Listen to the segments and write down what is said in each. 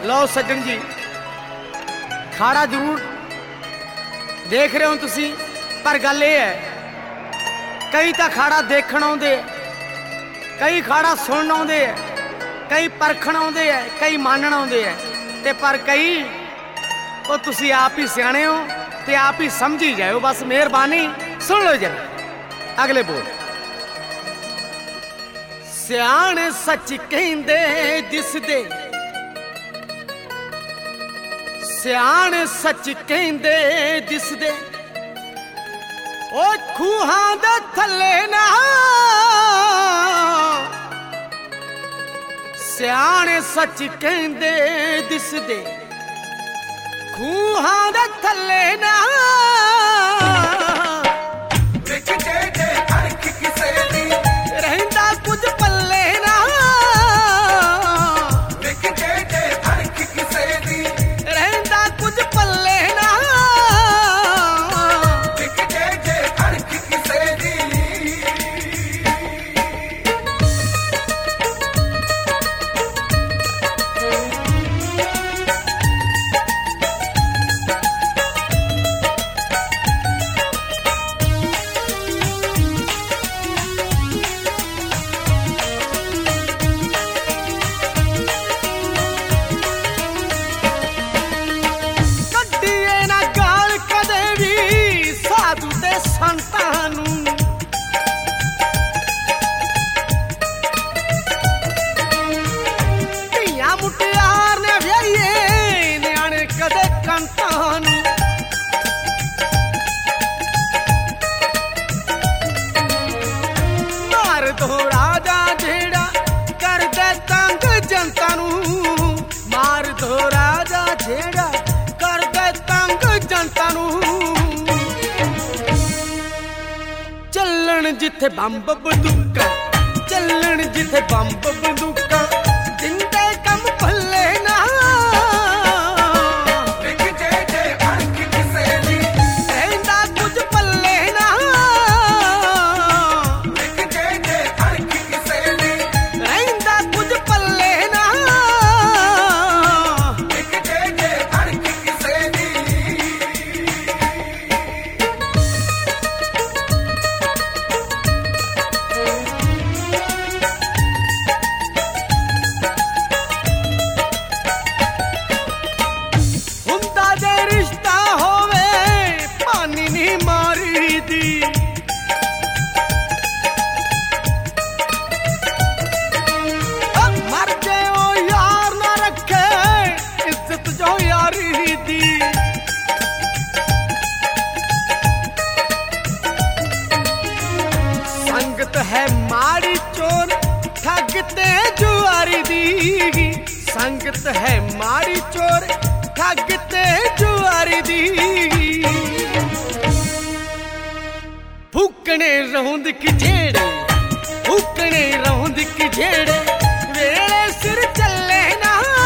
लो सज्जन जी, खाड़ा जरूर देख रहे हो तुसी, पर गल ये है कई तो खाड़ा देखण आउंदे, कई खाड़ा सुनन आउंदे, कई परखण आउंदे, कई मानण आउंदे, ते पर कई वो तुसी आप ही सियाणे हो ते आप ही समझी जाओ। बस मेहरबानी सुन लो जरा अगले बोल। सियाणे सच कहंदे दिसदे, सियाणे सच कहंदे दिसदे, ओ खूहां दे थल्ले ना। सियाणे सच कहंदे दिसदे, खूहां दे थल्ले ना। रहिंदा कुछ पल्ले ना, रहिंदा कुछ पल्ले ना। मार दो राजा जेड़ा कर दे तंग जनता नू, मार दो राजा जेड़ा कर दे तंग जनता नू। चलन जिथे बंब बंदूका, चलन जिथे बंब बंदूका, जिंदे कम भले ना। संगत है माड़ी चोर ठगते जुआरी दी, संगत है माड़ी चोर ठगते जुआरी दी। फूकने रौंद की जेड़े, फूकने रौंद की जेड़े, वेले सिर चले ना।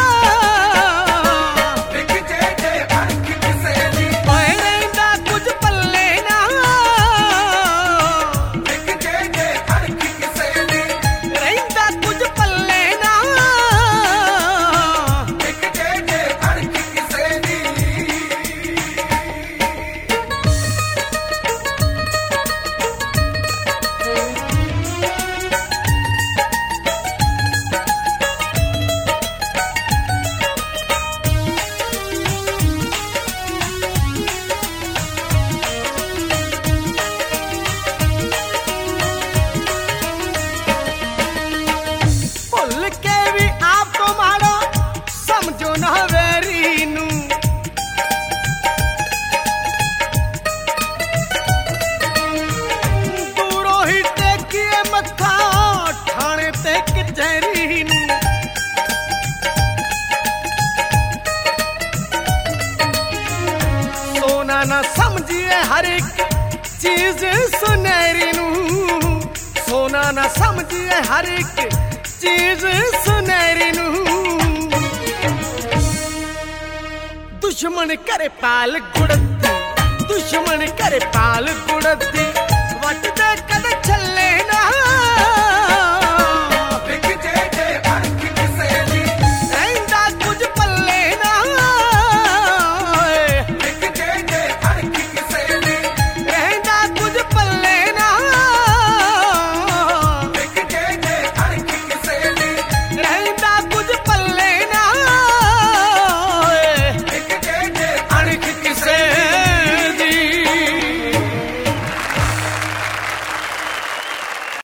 सोना ना समझिए हर एक चीज सुनहरी नू, सोना ना समझिए हर एक चीज सुनहरी नू। दुश्मन करे पाल गुड़ती, दुश्मन करे पाल गुड़ती, वट दे कद छले